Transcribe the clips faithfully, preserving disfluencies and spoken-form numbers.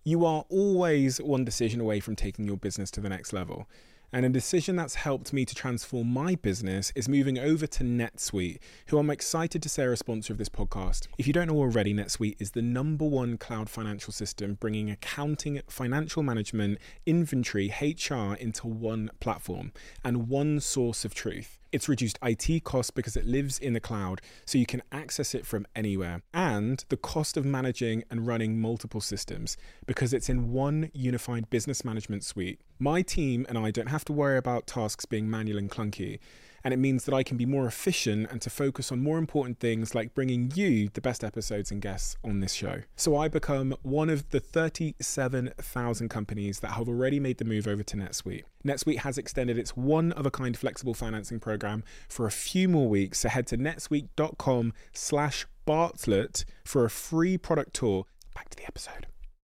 You are always one decision away from taking your business to the next level. And a decision that's helped me to transform my business is moving over to NetSuite, who I'm excited to say are a sponsor of this podcast. If you don't know already, NetSuite is the number one cloud financial system, bringing accounting, financial management, inventory, H R into one platform and one source of truth. It's reduced I T costs because it lives in the cloud, so you can access it from anywhere. And the cost of managing and running multiple systems because it's in one unified business management suite. My team and I don't have to worry about tasks being manual and clunky. And it means that I can be more efficient and to focus on more important things like bringing you the best episodes and guests on this show. So I become one of the thirty-seven thousand companies that have already made the move over to NetSuite. NetSuite has extended its one-of-a-kind flexible financing program for a few more weeks. So head to netsuite.com slash Bartlett for a free product tour. Back to the episode.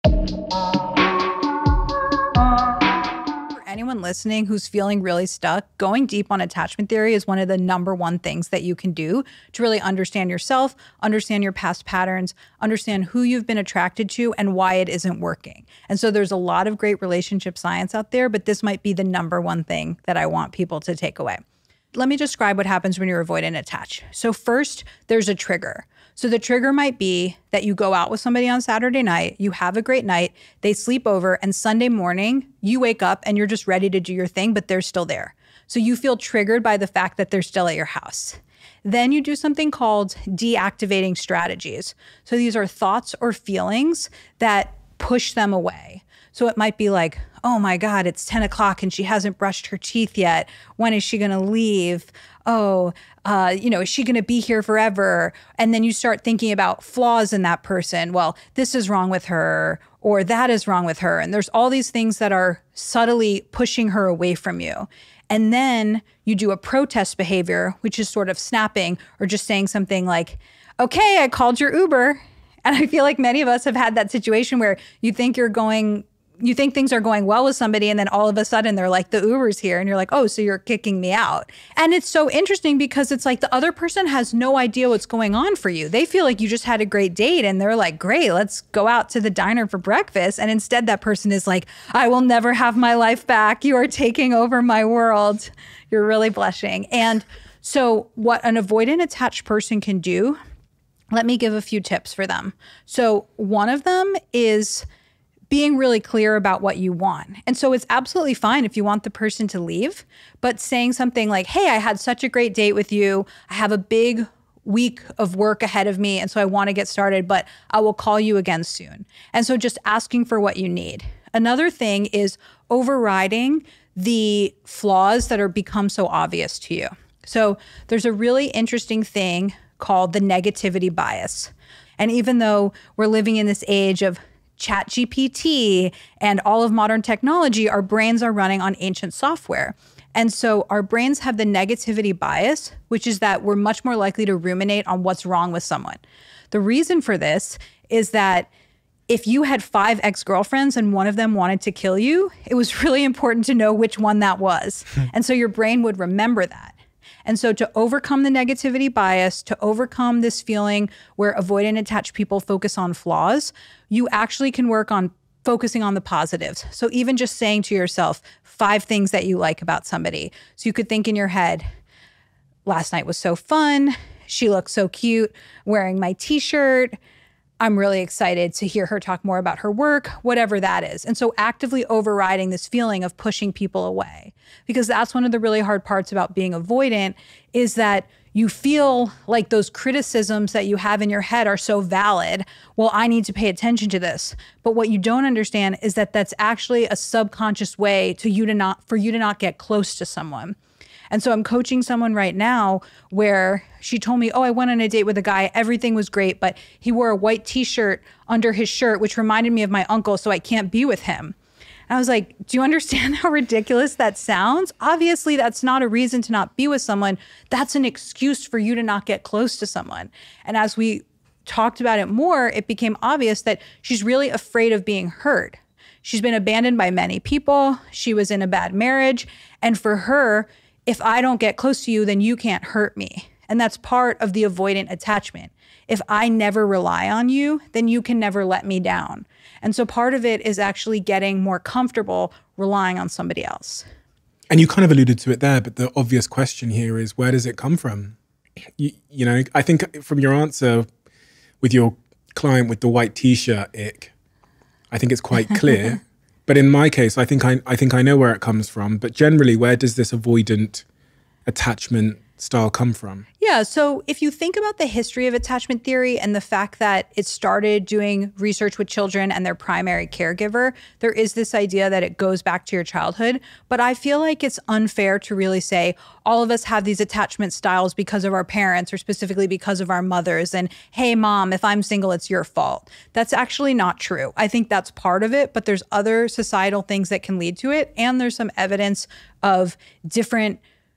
Anyone listening who's feeling really stuck, going deep on attachment theory is one of the number one things that you can do to really understand yourself, understand your past patterns, understand who you've been attracted to and why it isn't working. And so there's a lot of great relationship science out there, but this might be the number one thing that I want people to take away. Let me describe what happens when you're avoidant attached. So first, there's a trigger. So the trigger might be that you go out with somebody on Saturday night, you have a great night, they sleep over, and Sunday morning, you wake up and you're just ready to do your thing, but they're still there. So you feel triggered by the fact that they're still at your house. Then you do something called deactivating strategies. So these are thoughts or feelings that push them away. So it might be like, oh my God, it's ten o'clock and she hasn't brushed her teeth yet. When is she going to leave? Oh, uh, you know, is she going to be here forever? And then you start thinking about flaws in that person. Well, this is wrong with her, or that is wrong with her. And there's all these things that are subtly pushing her away from you. And then you do a protest behavior, which is sort of snapping or just saying something like, okay, I called your Uber. And I feel like many of us have had that situation where you think you're going You think things are going well with somebody, and then all of a sudden they're like, the Uber's here. And you're like, oh, so you're kicking me out. And it's so interesting because it's like the other person has no idea what's going on for you. They feel like you just had a great date and they're like, great, let's go out to the diner for breakfast. And instead that person is like, I will never have my life back. You are taking over my world. You're really blushing. And so what an avoidant attached person can do, let me give a few tips for them. So one of them is being really clear about what you want. And so it's absolutely fine if you want the person to leave, but saying something like, hey, I had such a great date with you. I have a big week of work ahead of me, and so I want to get started, but I will call you again soon. And so just asking for what you need. Another thing is overriding the flaws that are become so obvious to you. So there's a really interesting thing called the negativity bias. And even though we're living in this age of Chat G P T and all of modern technology, our brains are running on ancient software. And so our brains have the negativity bias, which is that we're much more likely to ruminate on what's wrong with someone. The reason for this is that if you had five ex-girlfriends and one of them wanted to kill you, it was really important to know which one that was. And so your brain would remember that. And so to overcome the negativity bias, to overcome this feeling where avoidant attached people focus on flaws, you actually can work on focusing on the positives. So even just saying to yourself five things that you like about somebody. So you could think in your head, last night was so fun. She looks so cute wearing my t-shirt. I'm really excited to hear her talk more about her work, whatever that is. And so actively overriding this feeling of pushing people away, because that's one of the really hard parts about being avoidant is that you feel like those criticisms that you have in your head are so valid. Well, I need to pay attention to this. But what you don't understand is that that's actually a subconscious way to you to not, for you to not get close to someone. And so I'm coaching someone right now where she told me, oh, I went on a date with a guy. Everything was great, but he wore a white t-shirt under his shirt, which reminded me of my uncle, so I can't be with him. And I was like, do you understand how ridiculous that sounds? Obviously, that's not a reason to not be with someone. That's an excuse for you to not get close to someone. And as we talked about it more, it became obvious that she's really afraid of being hurt. She's been abandoned by many people. She was in a bad marriage. And for her, if I don't get close to you, then you can't hurt me. And that's part of the avoidant attachment. If I never rely on you, then you can never let me down. And so part of it is actually getting more comfortable relying on somebody else. And you kind of alluded to it there, but the obvious question here is, where does it come from? You, you know, I think from your answer with your client with the white t-shirt ick, I think it's quite clear. But in my case, I think I, I think I know where it comes from. But generally, where does this avoidant attachment style come from? Yeah, so if you think about the history of attachment theory and the fact that it started doing research with children and their primary caregiver, there is this idea that it goes back to your childhood. But I feel like it's unfair to really say all of us have these attachment styles because of our parents or specifically because of our mothers. And hey, mom, if I'm single, it's your fault. That's actually not true. I think that's part of it, but there's other societal things that can lead to it. And there's some evidence of different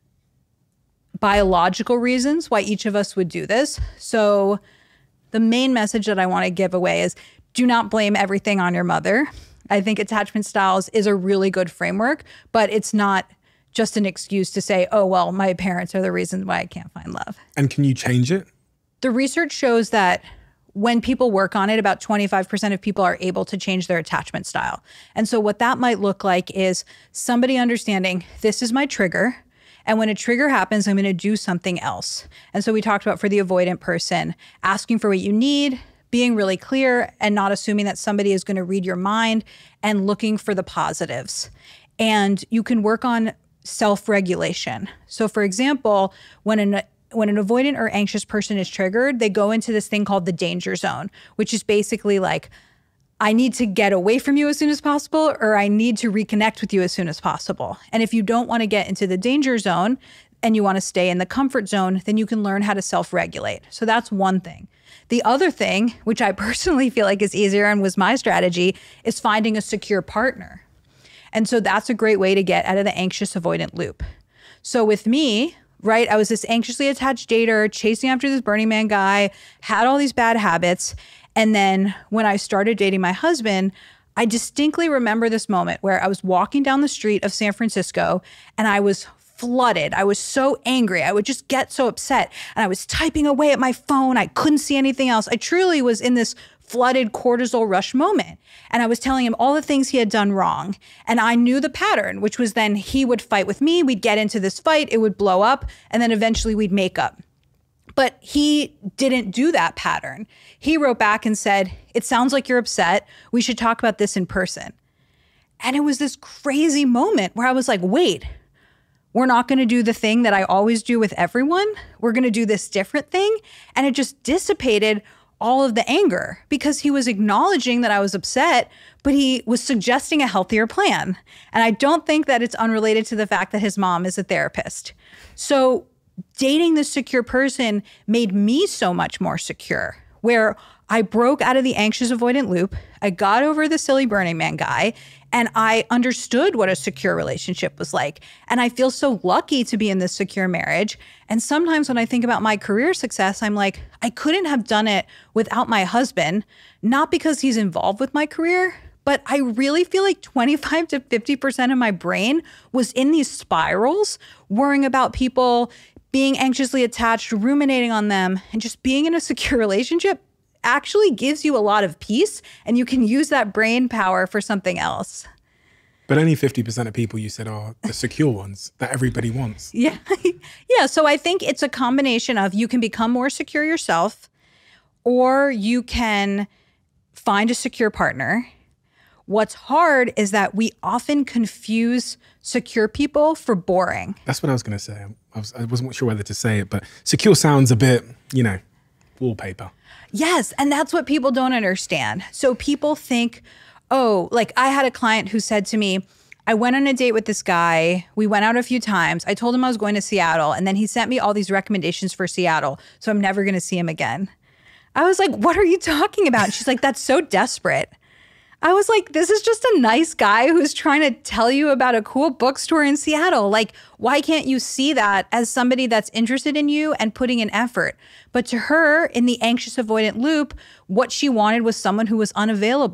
biological reasons why each of us would do this. So the main message that I want to give away is do not blame everything on your mother. I think attachment styles is a really good framework, but it's not just an excuse to say, oh, well, my parents are the reason why I can't find love. And can you change it? The research shows that when people work on it, about twenty-five percent of people are able to change their attachment style. And so what that might look like is somebody understanding this is my trigger. And when a trigger happens, I'm going to do something else. And so we talked about for the avoidant person, asking for what you need, being really clear and not assuming that somebody is going to read your mind and looking for the positives. And you can work on self-regulation. So for example, when an when an avoidant or anxious person is triggered, they go into this thing called the danger zone, which is basically like, I need to get away from you as soon as possible, or I need to reconnect with you as soon as possible. And if you don't want to get into the danger zone and you want to stay in the comfort zone, then you can learn how to self-regulate. So that's one thing. The other thing, which I personally feel like is easier and was my strategy, is finding a secure partner. And so that's a great way to get out of the anxious avoidant loop. So with me, right, I was this anxiously attached dater, chasing after this Burning Man guy, had all these bad habits. And then when I started dating my husband, I distinctly remember this moment where I was walking down the street of San Francisco and I was flooded. I was so angry. I would just get so upset. And I was typing away at my phone. I couldn't see anything else. I truly was in this flooded cortisol rush moment. And I was telling him all the things he had done wrong. And I knew the pattern, which was then he would fight with me. We'd get into this fight. It would blow up. And then eventually we'd make up. But he didn't do that pattern. He wrote back and said, it sounds like you're upset. We should talk about this in person. And it was this crazy moment where I was like, wait, we're not going to do the thing that I always do with everyone. We're going to do this different thing. And it just dissipated all of the anger because he was acknowledging that I was upset, but he was suggesting a healthier plan. And I don't think that it's unrelated to the fact that his mom is a therapist. So dating this secure person made me so much more secure, where I broke out of the anxious avoidant loop. I got over the silly Burning Man guy, and I understood what a secure relationship was like. And I feel so lucky to be in this secure marriage. And sometimes when I think about my career success, I'm like, I couldn't have done it without my husband, not because he's involved with my career, but I really feel like twenty-five to fifty percent of my brain was in these spirals, worrying about people, being anxiously attached, ruminating on them, and just being in a secure relationship actually gives you a lot of peace, and you can use that brain power for something else. But only fifty percent of people you said are the secure ones that everybody wants. Yeah. Yeah. So I think it's a combination of you can become more secure yourself, or you can find a secure partner. What's hard is that we often confuse secure people for boring. That's what I was going to say. I, was, I wasn't sure whether to say it, but secure sounds a bit, you know, wallpaper. Yes. And that's what people don't understand. So people think, oh, like I had a client who said to me, I went on a date with this guy. We went out a few times. I told him I was going to Seattle. And then he sent me all these recommendations for Seattle. So I'm never going to see him again. I was like, what are you talking about? She's like, that's so desperate. I was like, this is just a nice guy who's trying to tell you about a cool bookstore in Seattle. Like, why can't you see that as somebody that's interested in you and putting in effort? But to her, in the anxious avoidant loop, what she wanted was someone who was unavailable.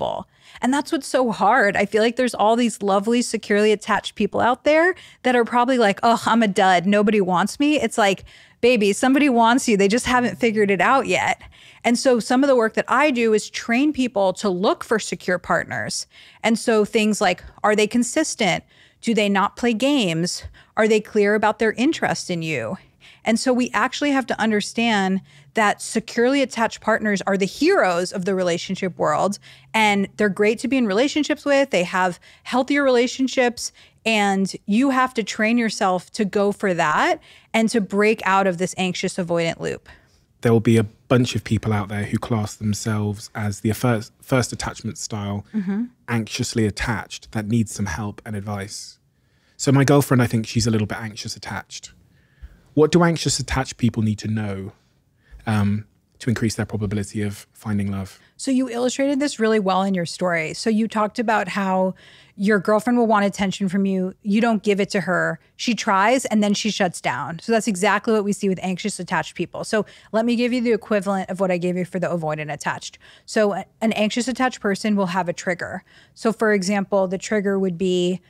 And that's what's so hard. I feel like there's all these lovely, securely attached people out there that are probably like, oh, I'm a dud. Nobody wants me. It's like, baby, somebody wants you. They just haven't figured it out yet. And so some of the work that I do is train people to look for secure partners. And so things like, are they consistent? Do they not play games? Are they clear about their interest in you? And so we actually have to understand that securely attached partners are the heroes of the relationship world. And they're great to be in relationships with. They have healthier relationships. And you have to train yourself to go for that and to break out of this anxious avoidant loop. There will be a bunch of people out there who class themselves as the first, first attachment style, mm-hmm. anxiously attached, that needs some help and advice. So my girlfriend, I think she's a little bit anxious attached. What do anxious attached people need to know um, to increase their probability of finding love? So you illustrated this really well in your story. So you talked about how your girlfriend will want attention from you. You don't give it to her. She tries and then she shuts down. So that's exactly what we see with anxious attached people. So let me give you the equivalent of what I gave you for the avoidant attached. So an anxious attached person will have a trigger. So for example, the trigger would be,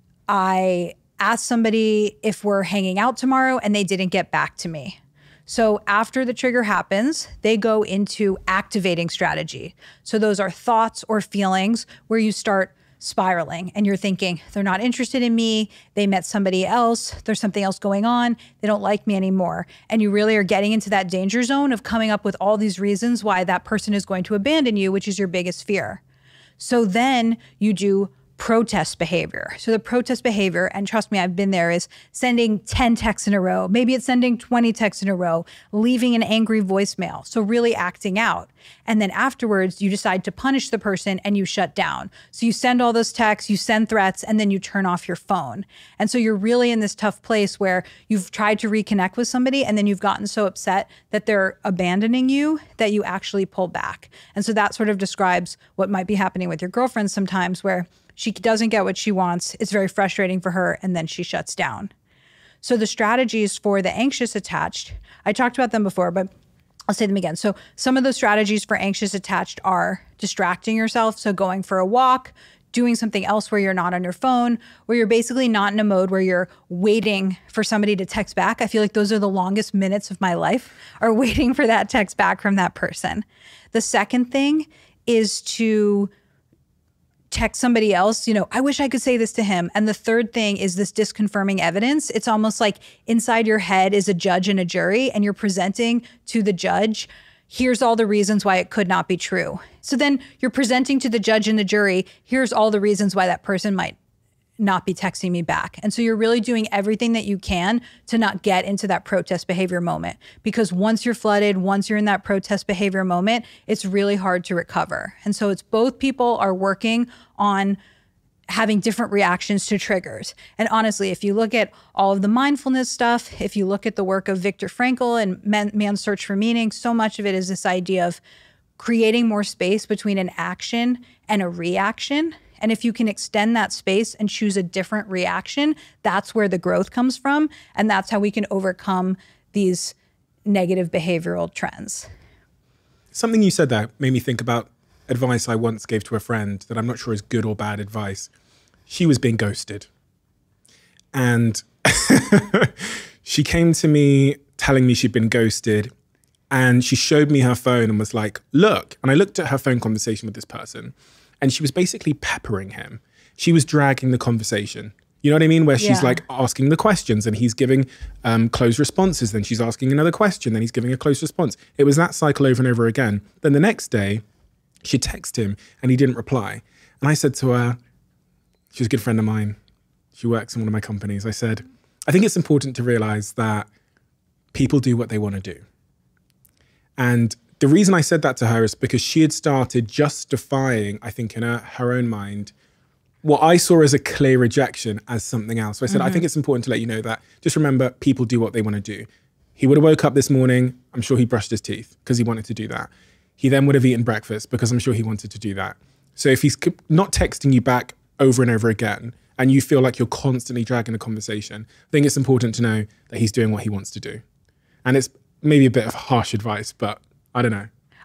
I asked somebody if we're hanging out tomorrow and they didn't get back to me. So after the trigger happens, they go into activating strategy. So those are thoughts or feelings where you start spiraling and you're thinking, they're not interested in me. They met somebody else. There's something else going on. They don't like me anymore. And you really are getting into that danger zone of coming up with all these reasons why that person is going to abandon you, which is your biggest fear. So then you do protest behavior. So the protest behavior, and trust me, I've been there, is sending ten texts in a row. Maybe it's sending twenty texts in a row, leaving an angry voicemail. So really acting out. And then afterwards, you decide to punish the person and you shut down. So you send all those texts, you send threats, and then you turn off your phone. And so you're really in this tough place where you've tried to reconnect with somebody and then you've gotten so upset that they're abandoning you that you actually pull back. And so that sort of describes what might be happening with your girlfriend sometimes, where she doesn't get what she wants. It's very frustrating for her, and then she shuts down. So the strategies for the anxious attached, I talked about them before, but I'll say them again. So some of the strategies for anxious attached are distracting yourself. So going for a walk, doing something else where you're not on your phone, where you're basically not in a mode where you're waiting for somebody to text back. I feel like those are the longest minutes of my life, are waiting for that text back from that person. The second thing is to text somebody else, you know, I wish I could say this to him. And the third thing is this disconfirming evidence. It's almost like inside your head is a judge and a jury, and you're presenting to the judge, here's all the reasons why it could not be true. So then you're presenting to the judge and the jury, here's all the reasons why that person might not be texting me back. And so you're really doing everything that you can to not get into that protest behavior moment. Because once you're flooded, once you're in that protest behavior moment, it's really hard to recover. And so it's both people are working on having different reactions to triggers. And honestly, if you look at all of the mindfulness stuff, if you look at the work of Viktor Frankl and Man, Man's Search for Meaning, so much of it is this idea of creating more space between an action and a reaction. And if you can extend that space and choose a different reaction, that's where the growth comes from. And that's how we can overcome these negative behavioral trends. Something you said there made me think about advice I once gave to a friend that I'm not sure is good or bad advice. She was being ghosted. And she came to me telling me she'd been ghosted. And she showed me her phone and was like, look. And I looked at her phone conversation with this person. And she was basically peppering him. She was dragging the conversation. You know what I mean? Where she's yeah. like asking the questions and he's giving um, closed responses. Then she's asking another question. Then he's giving a closed response. It was that cycle over and over again. Then the next day, she texted him and he didn't reply. And I said to her, she's a good friend of mine. She works in one of my companies. I said, I think it's important to realize that people do what they want to do. And the reason I said that to her is because she had started justifying, I think in her, her own mind, what I saw as a clear rejection as something else. So I said, mm-hmm. I think it's important to let you know that just remember, people do what they want to do. He would have woke up this morning. I'm sure he brushed his teeth because he wanted to do that. He then would have eaten breakfast because I'm sure he wanted to do that. So if he's not texting you back over and over again, and you feel like you're constantly dragging a conversation, I think it's important to know that he's doing what he wants to do. And it's maybe a bit of harsh advice, but I don't know.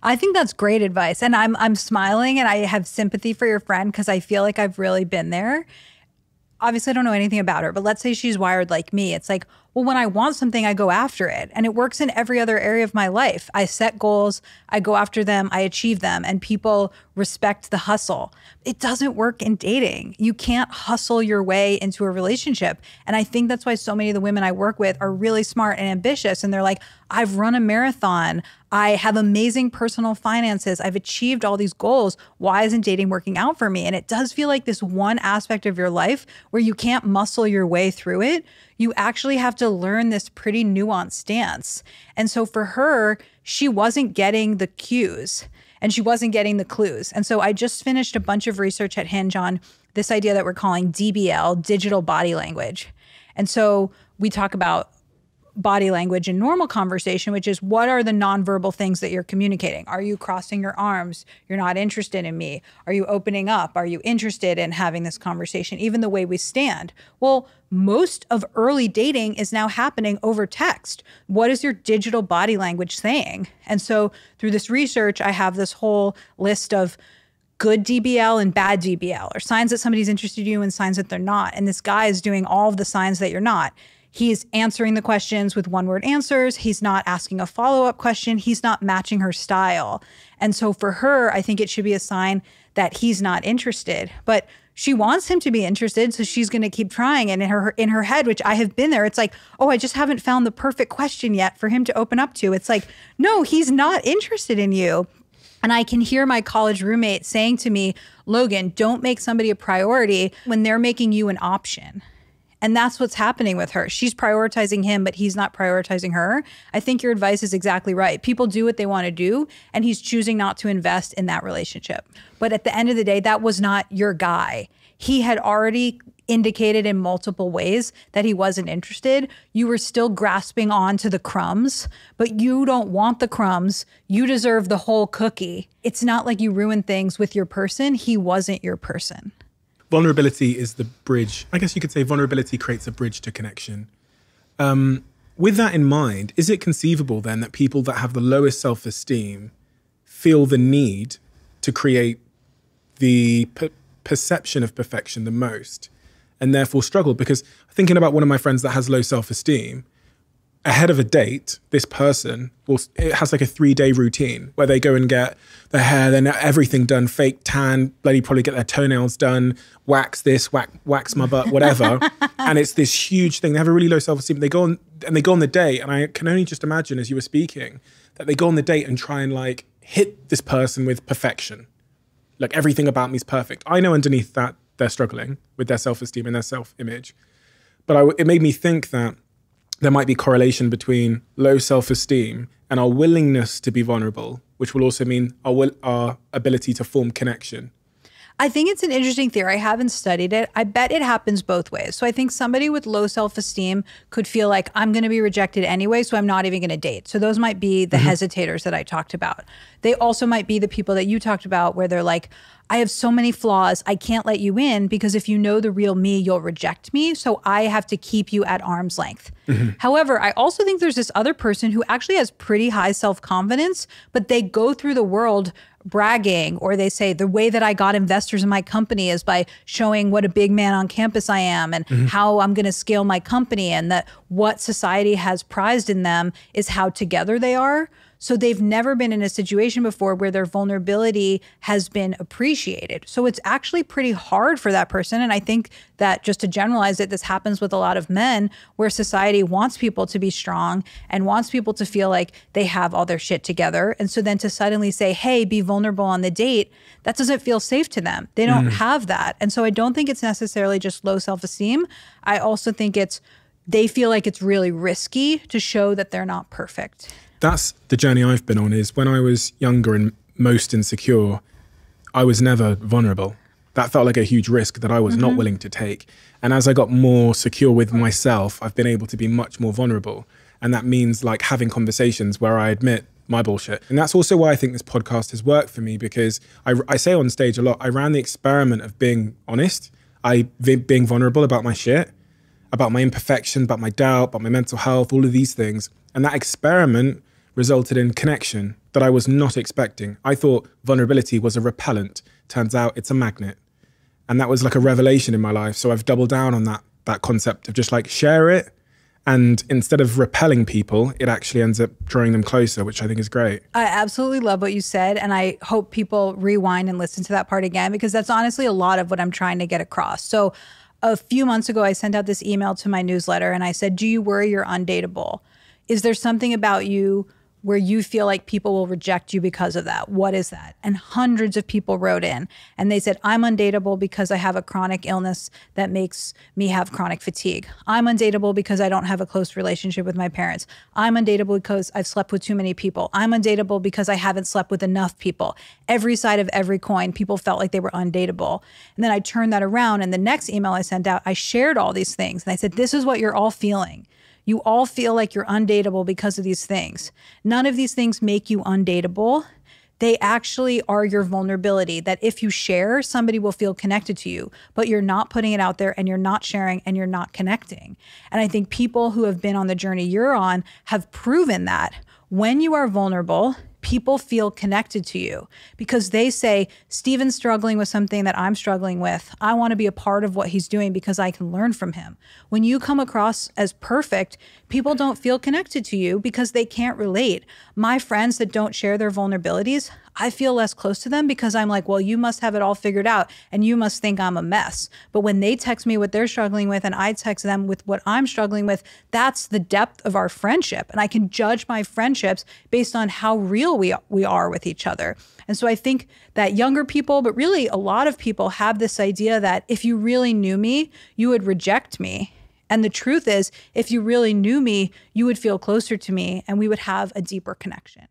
I think that's great advice. And I'm I'm smiling and I have sympathy for your friend because I feel like I've really been there. Obviously, I don't know anything about her, but let's say she's wired like me. It's like, well, when I want something, I go after it. And it works in every other area of my life. I set goals, I go after them, I achieve them, and people respect the hustle. It doesn't work in dating. You can't hustle your way into a relationship. And I think that's why so many of the women I work with are really smart and ambitious. And they're like, I've run a marathon. I have amazing personal finances. I've achieved all these goals. Why isn't dating working out for me? And it does feel like this one aspect of your life where you can't muscle your way through it. You actually have to learn this pretty nuanced dance. And so for her, she wasn't getting the cues and she wasn't getting the clues. And so I just finished a bunch of research at Hinge on this idea that we're calling D B L, digital body language. And so we talk about body language in normal conversation, which is what are the nonverbal things that you're communicating? Are you crossing your arms? You're not interested in me. Are you opening up? Are you interested in having this conversation? Even the way we stand. Well, most of early dating is now happening over text. What is your digital body language saying? And so through this research, I have this whole list of good D B L and bad D B L, or signs that somebody's interested in you and signs that they're not. And this guy is doing all of the signs that you're not. He's answering the questions with one-word answers. He's not asking a follow-up question. He's not matching her style. And so for her, I think it should be a sign that he's not interested. But she wants him to be interested, so she's going to keep trying. And in her in her head, which I have been there, it's like, oh, I just haven't found the perfect question yet for him to open up to. It's like, no, he's not interested in you. And I can hear my college roommate saying to me, Logan, don't make somebody a priority when they're making you an option. And that's what's happening with her. She's prioritizing him, but he's not prioritizing her. I think your advice is exactly right. People do what they want to do, and he's choosing not to invest in that relationship. But at the end of the day, that was not your guy. He had already indicated in multiple ways that he wasn't interested. You were still grasping on to the crumbs, but you don't want the crumbs. You deserve the whole cookie. It's not like you ruined things with your person. He wasn't your person. Vulnerability is the bridge. I guess you could say vulnerability creates a bridge to connection. Um, with that in mind, is it conceivable then that people that have the lowest self-esteem feel the need to create the per- perception of perfection the most and therefore struggle? Because thinking about one of my friends that has low self-esteem, ahead of a date, this person will, it has like a three day routine where they go and get their hair, then everything done, fake tan, bloody probably get their toenails done, wax this, wax, wax my butt, whatever. And it's this huge thing. They have a really low self-esteem. They go on and they go on the date. And I can only just imagine as you were speaking that they go on the date and try and like hit this person with perfection. Like everything about me is perfect. I know underneath that they're struggling with their self-esteem and their self-image. But I, it made me think that there might be correlation between low self-esteem and our willingness to be vulnerable, which will also mean our will, our ability to form connection. I think it's an interesting theory. I haven't studied it. I bet it happens both ways. So I think somebody with low self-esteem could feel like I'm going to be rejected anyway, so I'm not even going to date. So those might be the mm-hmm. hesitators that I talked about. They also might be the people that you talked about where they're like, I have so many flaws. I can't let you in because if you know the real me, you'll reject me. So I have to keep you at arm's length. Mm-hmm. However, I also think there's this other person who actually has pretty high self-confidence, but they go through the world bragging, or they say the way that I got investors in my company is by showing what a big man on campus I am and mm-hmm. how I'm going to scale my company, and that what society has prized in them is how together they are. So they've never been in a situation before where their vulnerability has been appreciated. So it's actually pretty hard for that person. And I think that, just to generalize it, this happens with a lot of men where society wants people to be strong and wants people to feel like they have all their shit together. And so then to suddenly say, hey, be vulnerable on the date, that doesn't feel safe to them. They don't mm. have that. And so I don't think it's necessarily just low self-esteem. I also think it's, they feel like it's really risky to show that they're not perfect. That's the journey I've been on, is when I was younger and most insecure, I was never vulnerable. That felt like a huge risk that I was mm-hmm. not willing to take. And as I got more secure with myself, I've been able to be much more vulnerable. And that means like having conversations where I admit my bullshit. And that's also why I think this podcast has worked for me, because I, I say on stage a lot, I ran the experiment of being honest, I being vulnerable about my shit, about my imperfection, about my doubt, about my mental health, all of these things. And that experiment resulted in connection. that I was not expecting. I thought vulnerability was a repellent. Turns out it's a magnet. And that was like a revelation in my life. So I've doubled down on that, that concept of just like share it. And instead of repelling people, it actually ends up drawing them closer, which I think is great. I absolutely love what you said. And I hope people rewind and listen to that part again, because that's honestly a lot of what I'm trying to get across. So a few months ago, I sent out this email to my newsletter and I said, do you worry you're undateable? Is there something about you where you feel like people will reject you because of that? What is that? And hundreds of people wrote in and they said, I'm undateable because I have a chronic illness that makes me have chronic fatigue. I'm undateable because I don't have a close relationship with my parents. I'm undateable because I've slept with too many people. I'm undateable because I haven't slept with enough people. Every side of every coin, people felt like they were undateable. And then I turned that around, and the next email I sent out, I shared all these things. And I said, this is what you're all feeling. You all feel like you're undateable because of these things. None of these things make you undateable. They actually are your vulnerability, that if you share, somebody will feel connected to you, but you're not putting it out there and you're not sharing and you're not connecting. And I think people who have been on the journey you're on have proven that when you are vulnerable, people feel connected to you because they say, Steven's struggling with something that I'm struggling with. I want to be a part of what he's doing because I can learn from him. When you come across as perfect, people don't feel connected to you because they can't relate. My friends that don't share their vulnerabilities, I feel less close to them because I'm like, well, you must have it all figured out and you must think I'm a mess. But when they text me what they're struggling with and I text them with what I'm struggling with, that's the depth of our friendship. And I can judge my friendships based on how real we we are with each other. And so I think that younger people, but really a lot of people, have this idea that if you really knew me, you would reject me. And the truth is, if you really knew me, you would feel closer to me and we would have a deeper connection.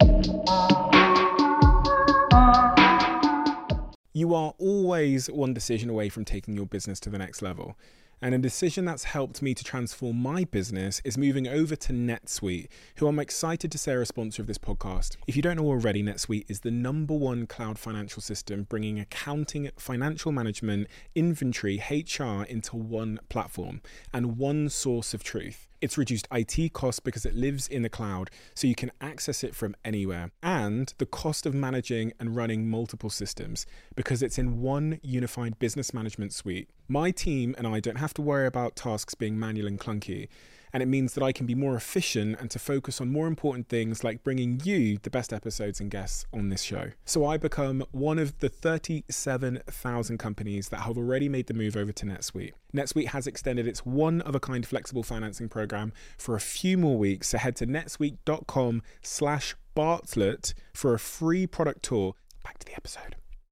You are always one decision away from taking your business to the next level. And a decision that's helped me to transform my business is moving over to NetSuite, who I'm excited to say are a sponsor of this podcast. If you don't know already, NetSuite is the number one cloud financial system, bringing accounting, financial management, inventory, H R into one platform and one source of truth. It's reduced I T costs because it lives in the cloud, so you can access it from anywhere. And the cost of managing and running multiple systems because it's in one unified business management suite. My team and I don't have to worry about tasks being manual and clunky. And it means that I can be more efficient and to focus on more important things like bringing you the best episodes and guests on this show. So I become one of the thirty-seven thousand companies that have already made the move over to NetSuite. NetSuite has extended its one-of-a-kind flexible financing program for a few more weeks. So head to netsuite.com slash Bartlett for a free product tour. Back to the episode.